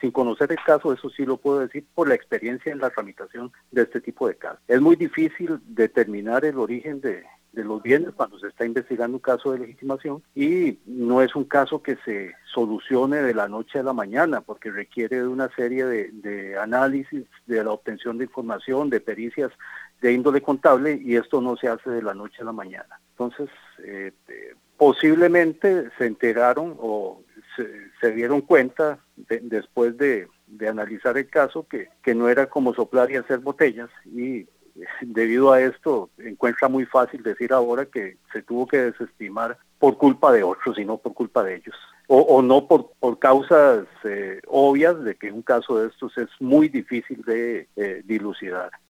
sin conocer el caso, eso sí lo puedo decir por la experiencia en la tramitación de este tipo de casos. Es muy difícil determinar el origen de los bienes cuando se está investigando un caso de legitimación, y no es un caso que se solucione de la noche a la mañana, porque requiere de una serie de análisis, de la obtención de información, de pericias de índole contable, y esto no se hace de la noche a la mañana. Entonces, posiblemente se enteraron o se dieron cuenta después de analizar el caso que no era como soplar y hacer botellas, y debido a esto encuentra muy fácil decir ahora que se tuvo que desestimar por culpa de otros y no por culpa de ellos, o no por causas obvias de que un caso de estos es muy difícil de dilucidar.